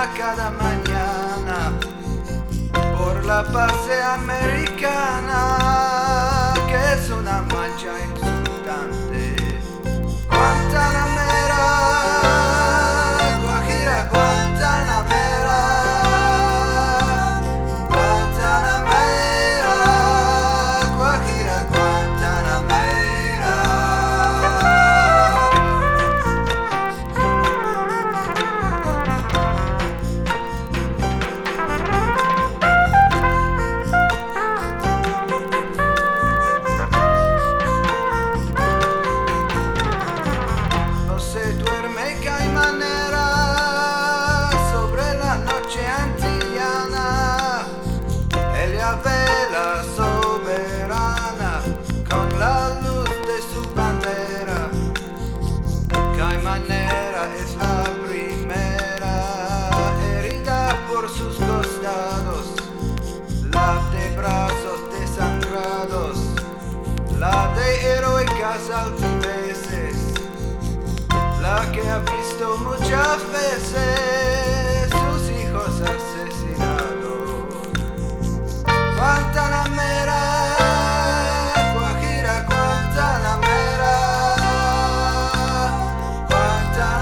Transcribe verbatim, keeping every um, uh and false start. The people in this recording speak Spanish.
cada mañana por la paz americana, que es una mancha insultante. Guantanamera, Guajira, Guantanamera, Guantanamera, Guajira, Guantanamera. No se duerme caimanera sobre la noche antillana. Ella vela soberana con la luz de su bandera. Caimanera es la primera herida por sus costados, la de brazos desangrados, la de heroicas altiveces, la que ha visto muchas veces